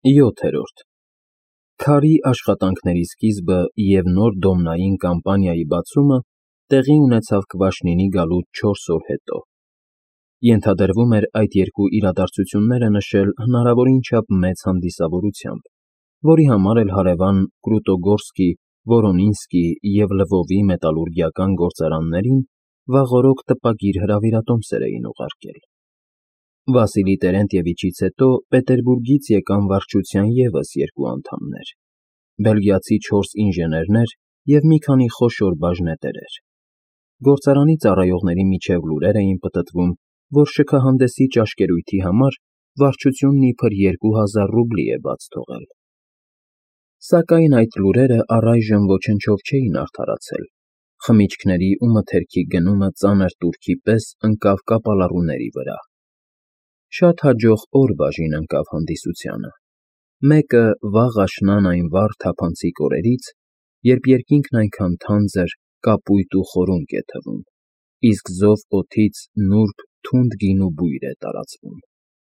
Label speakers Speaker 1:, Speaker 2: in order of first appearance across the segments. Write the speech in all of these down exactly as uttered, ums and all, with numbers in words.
Speaker 1: յոթերորդ Քարի աշխատանքների սկիզբը և նոր դոմնային կամպանիայի բացումը տեղի ունեցավ Քվաշնինի գալուց չորս օր հետո։ Ենթադրվում էր այդ երկու իրադարձությունները նշել հնարավորին չափ մեծ հանդիսավորությամբ, որի համար էլ հարևան Կրուտոգորսկի, Վորոնինսկի և Լվովի մետալուրգիական գործարաններին վաղօրոք տպագիր հրավիրատոմսեր էին ուղարկել։ Վասիլի Տերենտիևիչից հետո Պետերբուրգից եկան վարչության ևս երկու անդամներ՝ բելգիացի չորս ինժեներներ և մի քանի խոշոր բաժնետերեր։ Գործարանի ծառայողների միջև լուրեր էին պտտվում, որ շքահանդեսի ճաշկերույթի համար վարչությունն իբր երկու հազար ռուբլի է բաց թողել։ Սակայն այդ լուրերը առայժմ ոչնչով չէին արդարացել։ Խմիչքների ու մթերքի գնումը ծանր տուրքի պես ընկավ կապալառուների վրա։ Շատ հաջող օր բաժին ընկավ հանդիսությանը։ Մեկը վաղ աշնան այն վառ թափանցիկ օրերից, երբ երկինքն այնքան թանձր, կապույտ ու խորունկ է թվում, իսկ զով օդից նուրբ, թունդ գինու բույր է տարածվում։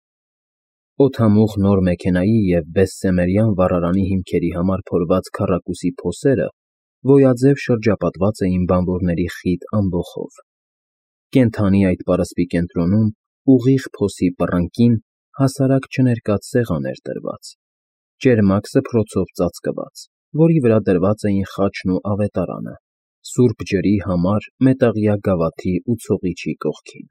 Speaker 1: Օդամուխ նոր մեքենայի և բեսսեմերյան վառարանի հիմքերի համար փորված քառակուսի փոսերը գոյաձև շրջապատված էին բանվորների խիտ ամբոխով։ Կենդանի այդ պարսպի կենտրոնում, ուղիղ փոսի պռնկին, հասարակ չներկած սեղան էր դրված, ճերմակ սփռոցով ծածկված, որի վրա դրված էին խաչն ու ավետարանը, սուրբ ջրի համար մետաղյա գավաթի ու ցողիչի կողքին։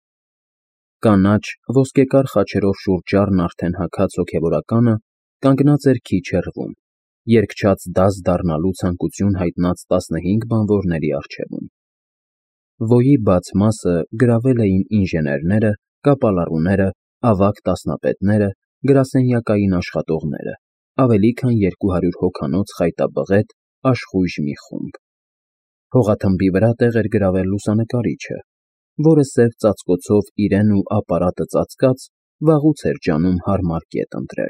Speaker 1: Կանաչ, ոսկեկար խաչերով շուրջառն արդեն հագած հոգևորականը կանգնած էր քիչ հեռվում, երգչաց դաս դառնալու ցանկություն հայտնած տասնհինգ բանվորների առջևում։ Ոյի բաց մասը գրավել էին ինժեներները, կապալառուները, ավագ տասնապետները, գրասենյակային աշխատողները, ավելի քան երկու հարյուր հոգանոց խայտաբղետ, աշխույժ մի խումբ։ Հողաթմբի վրա տեղ էր գրավել լուսանկարիչը, որը սև ծածկոցով իրեն ու ապարատը ծածկած, վաղուց էր ջանում հարմար կետ ընտրել։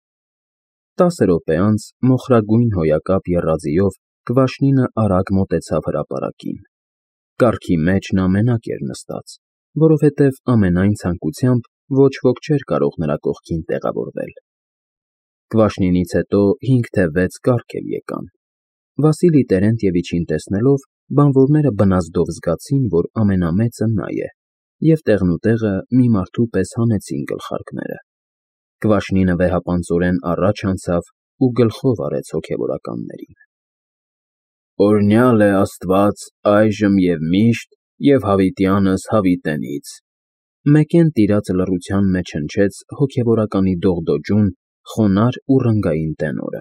Speaker 1: Տասը րոպե անց մոխրագույն հոյակապ եռաձիով Քվաշնինը արագ մոտեցավ հրապարակին։ Կառքի մեջ նա մենակ էր նստած, որովհետև ամենայն ցանկությամբ ոչ ոք չէր կարող նրա կողքին տեղավորվել։ Քվաշնինից հետո հինգ թե վեց կառք էլ եկան։ Վասիլի Տերենտիևիչին տեսնելով, բանվորները բնազդով զգացին, որ ամենամեծը նա է, և տեղնուտեղը մի մարդու պես հանեցին գլխարկները։ Քվաշնինը վեհապանծորեն առաջ անցավ ու գլխով արեց հոգևորականներին։ Օրհնյալ է Աստված այժմ և միշտ և հավիտյանս հավիտենից, մեկեն տիրաց լռության մեջ հնչեց հոգևորականի դողդոջուն, խոնարհ ու ռնգային տենորը։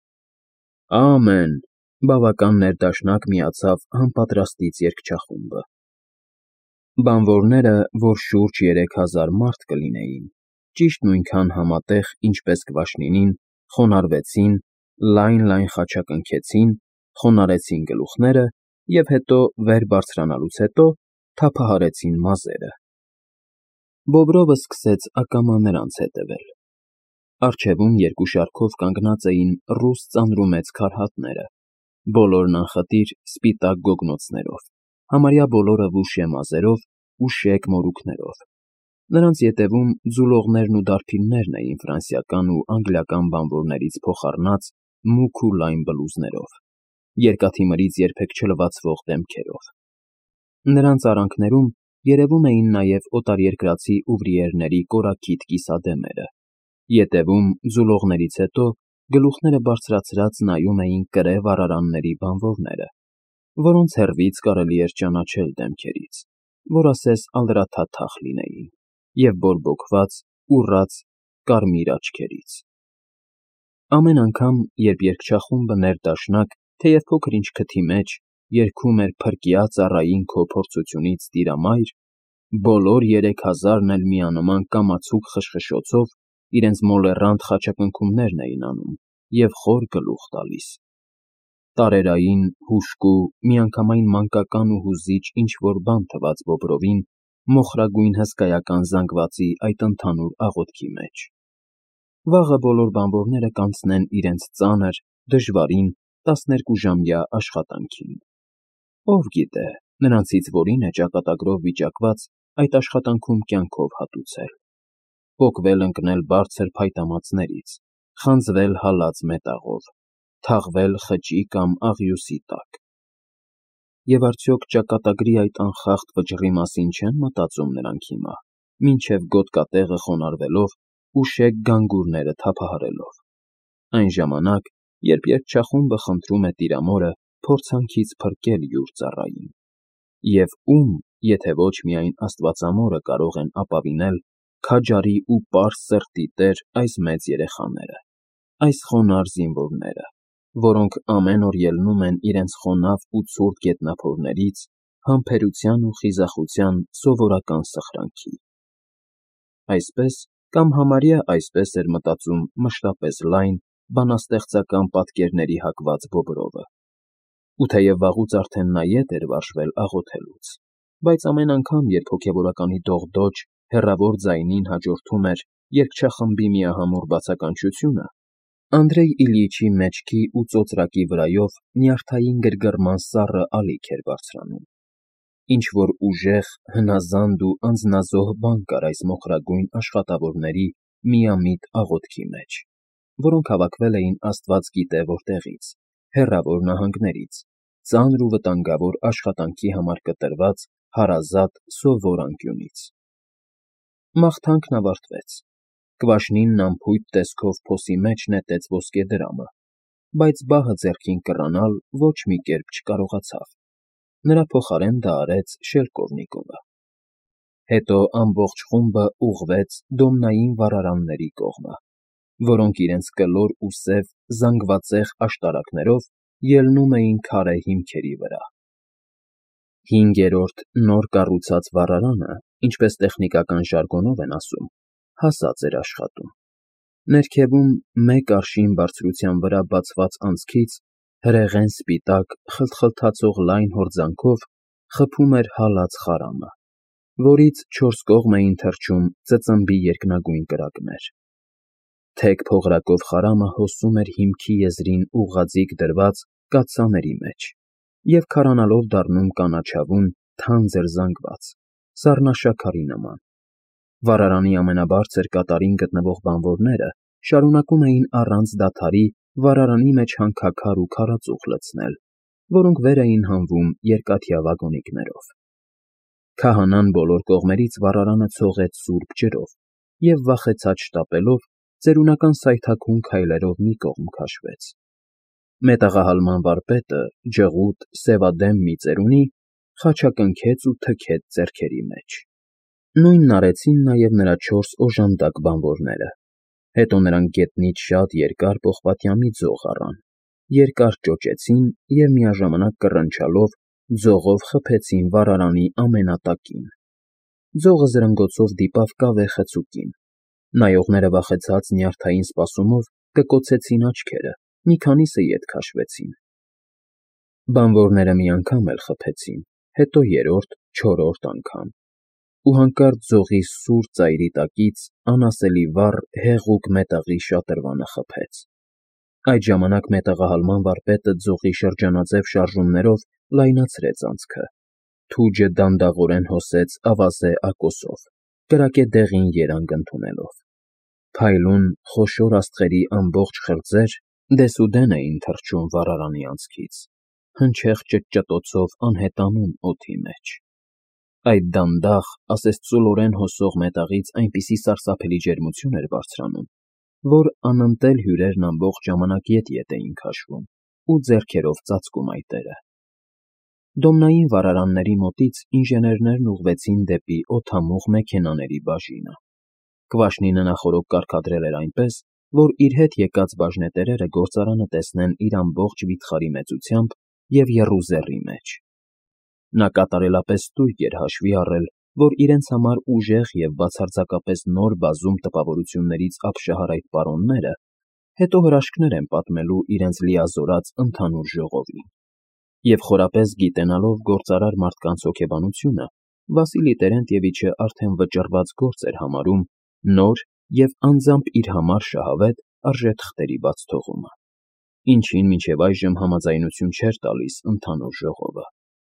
Speaker 1: Ամեն, բավական ներդաշնակ միացավ համապատրաստից երգչախումբը։ Բանվորները, որ շուրջ երեք հազար մարդ կլինեին, ճիշտ նույնքան համատեղ, ինչպես Քվաշնինին, խոնարհվեցին, լայն֊լայն խաչակնքեցին, խոնարհեցին գլուխները և հետո, վեր բարձրանալուց հետո, թափահարեցին մազերը։ Բոբրովը սկսեց ակամա նրանց հետևել։ Առջևում երկու շարքով կանգնած էին ռուս ծանրումեծ քարհատները, բոլորն անխտիր սպիտակ գոգնոցներով, համարյա բոլորը վուշե մազերով ու շեկ մորուքներով։ Նրանց ետևում ձուլողներն ու դարբիններն էին ֆրանսիական ու անգլիական բանվորներից փոխառնած մուգ ու լայն բլուզներով, երկաթի մրից երբեք չլվացվող դեմքերով։ Նրանց արանքներում երևում էին նաև օտարերկրացի ուվրիերների կորակիթ կիսադեմերը, ետևում, ձուլողներից հետո, գլուխները բարձրացրած նայում էին կրե վառարանների բանվորները, որոնց հեռվից կարելի էր ճանաչել դեմքերից, որ ասես ալրաթաթախ լինեին, և բորբոքված, ուռած, կարմիր աչքերից։ Ամեն անգամ, երբ երգչախումբը ներդաշնակ, թեև փոքր-ինչ քթի մեջ, երգում էր «Փրկյա ծառային քո փորձությունից, Տիրամայր», բոլոր երեք հազարն էլ միանման կամացուկ խշխշոցով իրենց մոլեռանդ խաչակնքումներն էին անում և խոր գլուխ տալիս։ Տարերային, հուժկու, միանգամայն մանկական ու հուզիչ ինչ֊որ բան թվաց Բոբրովին մոխրագույն հսկայական զանգվածի այդ ընդհանուր աղոթքի մեջ։ Վաղը բոլոր բանվորները կանցնեն իրենց ծանր, դժվարին, տասներկուժամյա աշխատանքին։ Ով գիտե, նրանցից որին է ճակատագրով վիճակված այդ աշխատանքում կյանքով հատուցել։ Պոկվել ընկնել բարձր փայտամածներից, խանձվել հալած մետաղով, թաղվել խճի կամ աղյուսի տակ։ Եվ արդյոք ճակատագրի այդ անխախտ վճռի մասին չեն մտածում նրանք հիմա, մինչև գոտկատեղը խոնարհվելով ու շեկ գանգուրները թափահարելով։ Այն ժամանակ, երբ երգչախումբը խնդրում է Տիրամորը փորձանքից փրկել յուր ծառային։ Եվ ում, եթե ոչ միայն Աստվածամորը կարող են ապավինել քաջարի ու պարզ սրտի տեր այս մեծ երեխաները, այս խոնարհ զինվորները, որոնք ամեն օր ելնում են իրենց խոնավ ու ցուրտ գետնափորներից համբերության ու խիզախության սովորական սխրանքի։ Այսպես կամ համարյա այսպես էր մտածում մշտապես լայն, բանաստեղծական պատկերների հակված Բոբրովը։ Ու թեև վաղուց արդեն նա ետ էր վարժվել աղոթելուց, բայց ամեն անգամ, երբ հոգևորականի դողդոջ, հեռավոր ձայնին հաջորդում էր երգչախմբի միահամուռ բացականչությունը, Անդրեյ Իլյիչի մեջքի ու ծոծրակի վրայով նյարդային գրգռման սառը ալիք էր բարձրանում։ Ինչ-որ ուժեղ, հնազանդ ու անձնազոհ բան կար այս մոխրագույն աշխատավորների միամիտ աղոթքի մեջ, որոնք հավաքվել էին աստված գիտե որտեղից, հեռավոր նահանգներից, ծանր ու վտանգավոր աշխատանքի համար կտրված հարազատ սովոր անկյունից։ Մաղթանքն ավարտվեց։ Կվաշնինն անփույթ տեսքով փոսի մեջ նետեց ոսկե դրամը, բայց բահը ձեռքին կռանալ ոչ մի կերպ չկարողացավ։ Նրա փոխարեն դա արեց Շելկովնիկովը։ Հետո ամբողջ խումբը ուղղվեց դոմնային վառարանների կողմը, որոնք իրենց կլոր ու սև զանգվածեղ աշտարակներով ելնում էին քարե հիմքերի վրա։ Հինգերորդ նոր կառուցած վառարանը, ինչպես տեխնիկական ժարգոնով են ասում, հասած էր աշխատում։ Ներքևում մեկ արշին բարձրության վրա բացված անցքից հրեղեն սպիտակ, խլթխլթացող լայն հորձանքով խփում էր հալած խարամը, որից չորս կողմ էին թռչում ծծմբի երկնագույն կրակներ։ Թեք փողրակով խարամը հոսում էր հիմքի եզրին ուղղաձիգ դրված կաթսաների մեջ և քարանալով դառնում կանաչավուն, թանձր զանգված, սառնաշաքարի նման։ Վառարանի ամենաբարձր կատարին գտնվող բանվորները շարունակում էին առանց դադարի վառարանի մեջ հանքաքար ու քարածուխ լցնել, որոնք վեր էին հանվում երկաթյա վագոնիկներով։ Քահանան բոլոր կողմերից վառարանը ցողեց սուրբ ջրով և վախեցած շտապելով ծերունական սայթաքուն քայլերով մի կողմ քաշվեց։ Մետաղահալման վարպետը, ջղուտ, սևադեմ մի ծերունի, խաչակնքեց ու թքեց ձեռքերի մեջ։ Նույնն արեցին նաև նրա չորս օժանդակ բանվորները։ Հետո նրանք գետնից շատ երկար պողպատյամի ձող առան, երկար ճոճեցին և միաժամանակ կռնչալով ձողով խփեցին վառարանի ամենատակին։ Ձողը զրնգոցով դիպավ կավե խցուկին։ Նայողները վախեցած նյարդային սպասումով կկոցեցին աչքերը, մի քանիսը ետ քաշվեցին։ Բանվորները մի անգամ էլ խփեցին, հետո երրորդ, չորրորդ անգամ, ու հանկարծ ձողի սուր ծայրի տակից անասելի վառ, հեղուկ մետաղի շատրվանը խփեց։ Այդ ժամանակ մետաղահալման վարպետը ձողի շրջանաձև շարժումներով լայնացրեց անցքը, թուջը դանդաղորեն հոսեց ավազե ակոսով, կրակե դեղին երանգ ընդունելով։ Փայլուն, խոշոր աստղերի ամբողջ խրձեր դեսուդեն էին թռչում վառարանի անցքից, հնչեղ ճտճտոցով անհետանում օդի մեջ։ Այդ դանդաղ, ասես ծուլորեն հոսող մետաղից այնպիսի սարսափելի ջերմություն էր բարձրանում, որ անընտել հյուրերն ամբողջ ժամանակ ետ-ետ էին քաշվում ու ձեռքերով ծածկում այտերը։ Դոմնային վառարանների մոտից ինժեներներն ուղղվեցին դեպի օդամուղ մեքենաների բաժինը։ Կվաշնինը նախօրոք կարգադրել էր այնպես, որ իր հետ եկած բաժնետերերը գործարանը տեսնեն իր ամբողջ վիթխարի մեծությամբ և եռուզեռի մեջ։ Նա կատարելապես ստույգ էր հաշվի առել, որ իրենց համար ուժեղ և բացարձակապես նոր բազում տպավորություններից ապշահար այդ պարոնները հետո հրաշքներ են պատմելու իրենց լիազորած ընդհանուր ժողովին։ Եվ խորապես գիտենալով գործարար մարդկանց հոգեբանությունը, Վասիլի Տերենտիևիչը արդեն վճռված գործ էր համարում նոր և անձամբ իր համար շահավետ արժեթղթերի բաց թողումը, ինչին մինչև այժմ համաձայնություն չէր տալիս ընդհանուր ժողովը։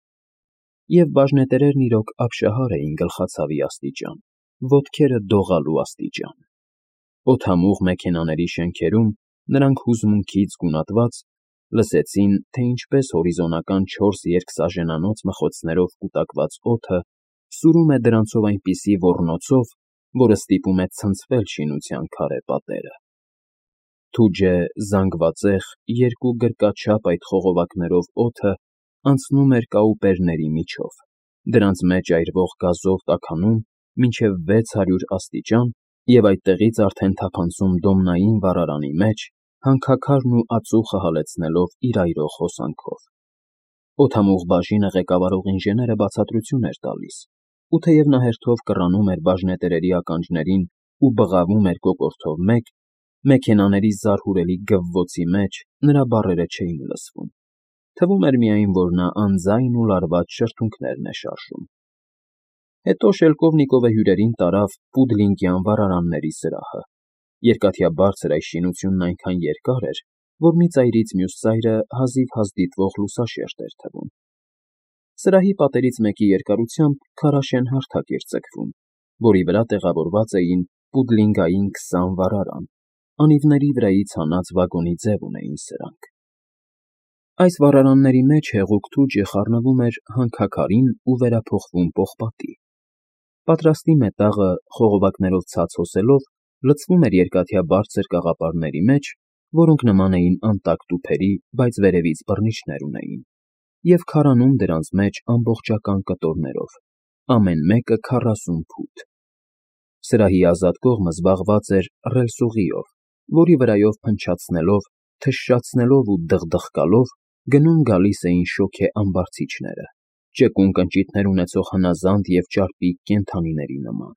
Speaker 1: Եվ բաժնետերերն իրոք ապշահար էին գլխացավի աստիճան, ոտքերը դողալու աստիճան։ Օդամուղ մեքենաների շենքերում նրանք հուզմունքից գունատված լսեցին, թե ինչպես հորիզոնական չորս երկսաժենանոց մխոցներով կուտակված օդը սուրում է դրանցով այնպիսի ոռնոցով, որը ստիպում է ցնցվել շինության քարե պատերը։ Թուջե, զանգվածեղ, երկու գրկաչափ այդ խողովակներով օդը անցնում էր կաուպերների միջով, դրանց մեջ այրվող գազով տաքանում մինչև վեց հարյուր աստիճան և այդտեղից արդեն թափանցում դոմնային վառարանի մեջ, հանքաքարն ու ածուխը հալեցնելով իր այրող հոսանքով։ Օդամուղ բաժինը ղեկավարող ինժեները բացատրություն էր տալիս, ու թեև նա հերթով կռանում էր բաժնետերերի ականջներին ու բղավում էր կոկորդով մեկ, մեքենաների զարհուրելի գվվոցի մեջ նրա բառերը չէին լսվում, թվում էր միայն, որ նա անձայն ու լարված շրթունքներն է շարժում։ Հետո Շելկովնիկովը հյուրերին տարավ Պուդլինգյան վառարանների սրահը։ Երկաթյաբարձր այս շինությունն այնքան երկար էր, որ մի ծայրից մյուս ծայրը հազիվ-հազ դիտվող լուսաշերտ էր թվում։ Սրահի պատերից մեկի երկարությամբ քարաշեն հարթակ էր ձգվում, որի վրա տեղավորված էին Պուդլինգային քսան վառարան, անիվների վրայից հանած վագոնի ձև ունեին սրանք։ Այս վառարանների մեջ հեղուկ թուջը խառնվում էր հանքաքարին ու վերափոխվում պողպատի։ Պատրաստի մետաղը, խողովակներով ցած հոսելով, լցվում էր երկաթյաբարձր կաղապարների մեջ, որոնք նման էին անտակ տուփերի, բայց վերևից բռնիչներ ունեին, և քարանում դրանց մեջ ամբողջական կտորներով, ամեն մեկը քառասուն ֆուտ։ Սրահի ազատ կողմը զբաղված էր ռելսուղիով, որի վրայով փնչացնելով, թշշացնելով ու դղդղկալով գնում֊գալիս էին շոգե ամբարձիչները, ճկուն կնճիթներ ունեցող հնազանդ և ճարպիկ կենդանիների նման։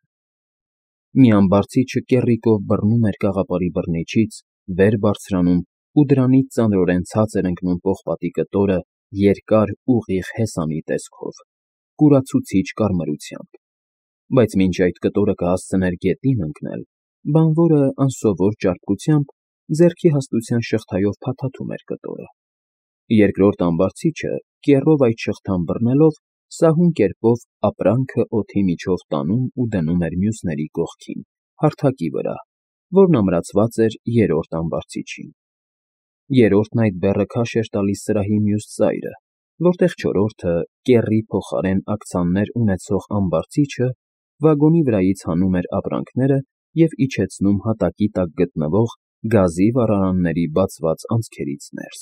Speaker 1: Մի ամբարձիչը կեռիկով բռնում էր կաղապարի բռնիչից, վեր բարձրանում ու դրանից ծանրորեն ցած էր ընկնում պողպատի կտորը երկար, ուղիղ հեսանի տեսքով, կուրացուցիչ կարմրությամբ, բայց մինչ այդ կտորը կհասցներ գետին ընկնել, բանվորը անսովոր ճարպկությամբ ձեռքի հաստության շղթայով փաթաթում էր կտորը։ Երկրորդ ամբարձիչը, կեռով այդ շղթան բռնելով, սահուն կերպով ապրանքը օդի միջով տանում ու դնում էր մյուսների կողքին, հարթակի վրա, որն ամրացված էր երրորդ ամբարձիչին։ Երրորդն այդ բեռը քաշ էր տալիս սրահի մյուս ծայրը, որտեղ չորրորդը, կեռի փոխարեն աքցաններ ունեցող ամբարձիչը վագոնի վրայից հանում էր ապրանքները և իջեցնում հատակի տակ գտնվող գազի վառարանների բացված անցքերից ներս։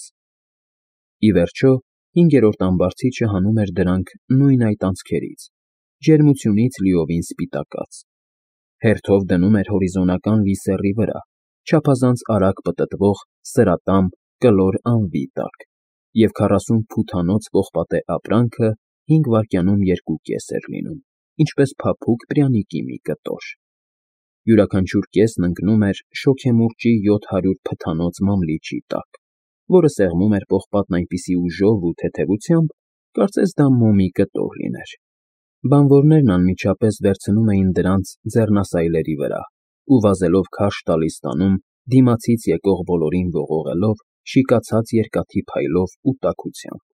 Speaker 1: Ի վերջո, հինգերորդ ամբարձիչը հանում էր դրանք նույն այդ անցքերից, ջերմությունից լիովին սպիտակած, հերթով դնում էր հորիզոնական լիսեռի վրա, չափազանց արագ պտտվող սրատամ կլոր անվի տակ, և քառասուն ֆութանոց պողպատե ապրանքը հինգ վայրկյանում երկու կես էր լինում, ինչպես փափուկ պրյանիկի մի կտոր։ Յուրաքանչյուր կեսն ընկնում էր շոգեմուրճի յոթ հարյուր փթանոց մամլիչի տակ, որը սեղմում էր պողպատն այնպիսի ուժով ու թեթևությամբ, կարծես դա մոմի կտոր լիներ։ Բանվորներն անմիջապես վերցնում էին դրանց ձեռնասայլերի վրա ու վազելով քարշ տալիս տանում, դիմացից եկող բոլորին ողողելով, շիկացած երկաթի փայլով ու տաքությամբ։